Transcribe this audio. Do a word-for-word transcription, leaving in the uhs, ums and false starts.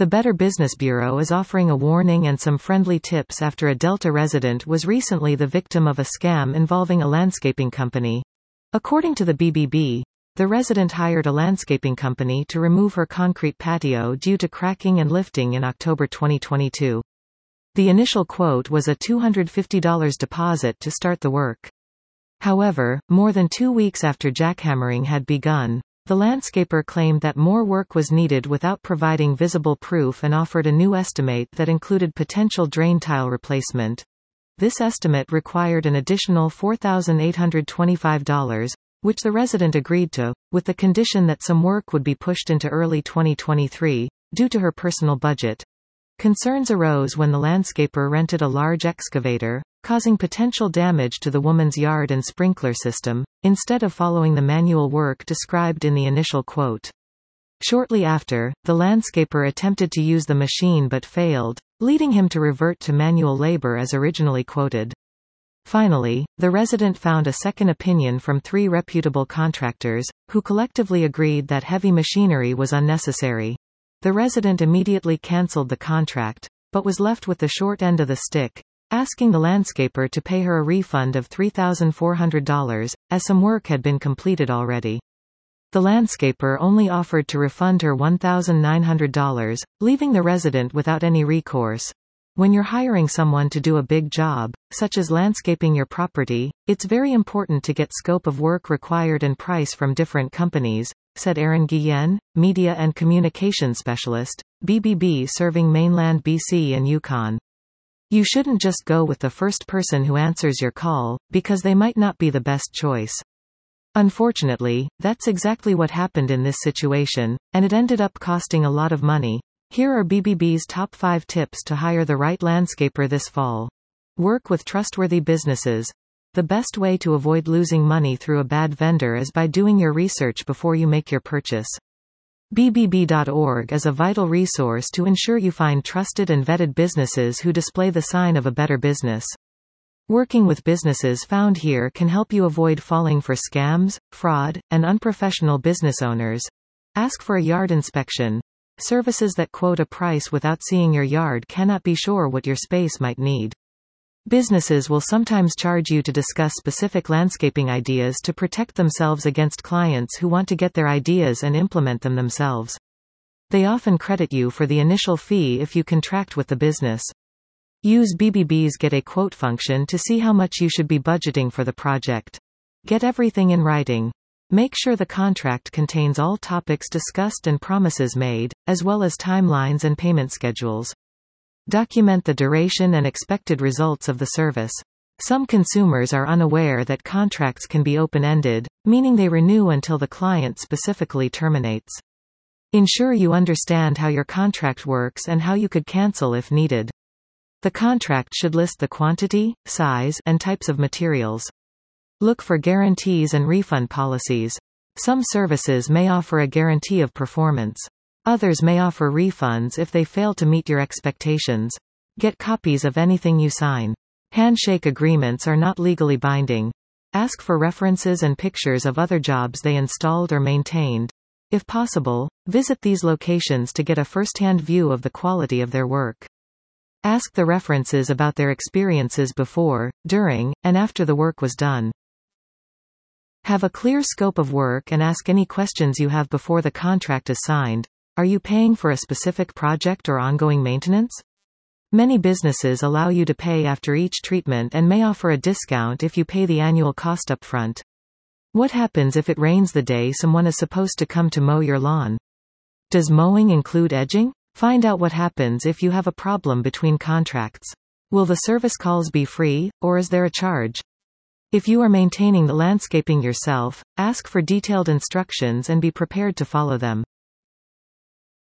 The Better Business Bureau is offering a warning and some friendly tips after a Delta resident was recently the victim of a scam involving a landscaping company. According to the B B B, the resident hired a landscaping company to remove her concrete patio due to cracking and lifting in October twenty twenty-two. The initial quote was a two hundred fifty dollars deposit to start the work. However, more than two weeks after jackhammering had begun, the landscaper claimed that more work was needed without providing visible proof and offered a new estimate that included potential drain tile replacement. This estimate required an additional four thousand eight hundred twenty-five dollars, which the resident agreed to, with the condition that some work would be pushed into early twenty twenty-three, due to her personal budget. Concerns arose when the landscaper rented a large excavator, causing potential damage to the woman's yard and sprinkler system, instead of following the manual work described in the initial quote. Shortly after, the landscaper attempted to use the machine but failed, leading him to revert to manual labor as originally quoted. Finally, the resident found a second opinion from three reputable contractors, who collectively agreed that heavy machinery was unnecessary. The resident immediately cancelled the contract, but was left with the short end of the stick, asking the landscaper to pay her a refund of three thousand four hundred dollars, as some work had been completed already. The landscaper only offered to refund her one thousand nine hundred dollars, leaving the resident without any recourse. When you're hiring someone to do a big job, such as landscaping your property, it's very important to get scope of work required and price from different companies, said Aaron Guillen, Media and Communications Specialist, B B B serving mainland B C and Yukon. You shouldn't just go with the first person who answers your call, because they might not be the best choice. Unfortunately, that's exactly what happened in this situation, and it ended up costing a lot of money. Here are B B B's top five tips to hire the right landscaper this fall. Work with trustworthy businesses. The best way to avoid losing money through a bad vendor is by doing your research before you make your purchase. B B B dot org is a vital resource to ensure you find trusted and vetted businesses who display the sign of a better business. Working with businesses found here can help you avoid falling for scams, fraud, and unprofessional business owners. Ask for a yard inspection. Services that quote a price without seeing your yard cannot be sure what your space might need. Businesses will sometimes charge you to discuss specific landscaping ideas to protect themselves against clients who want to get their ideas and implement them themselves. They often credit you for the initial fee if you contract with the business. Use B B B's Get a Quote function to see how much you should be budgeting for the project. Get everything in writing. Make sure the contract contains all topics discussed and promises made, as well as timelines and payment schedules. Document the duration and expected results of the service. Some consumers are unaware that contracts can be open-ended, meaning they renew until the client specifically terminates. Ensure you understand how your contract works and how you could cancel if needed. The contract should list the quantity, size, and types of materials. Look for guarantees and refund policies. Some services may offer a guarantee of performance. Others may offer refunds if they fail to meet your expectations. Get copies of anything you sign. Handshake agreements are not legally binding. Ask for references and pictures of other jobs they installed or maintained. If possible, visit these locations to get a first-hand view of the quality of their work. Ask the references about their experiences before, during, and after the work was done. Have a clear scope of work and ask any questions you have before the contract is signed. Are you paying for a specific project or ongoing maintenance? Many businesses allow you to pay after each treatment and may offer a discount if you pay the annual cost up front. What happens if it rains the day someone is supposed to come to mow your lawn? Does mowing include edging? Find out what happens if you have a problem between contracts. Will the service calls be free, or is there a charge? If you are maintaining the landscaping yourself, ask for detailed instructions and be prepared to follow them.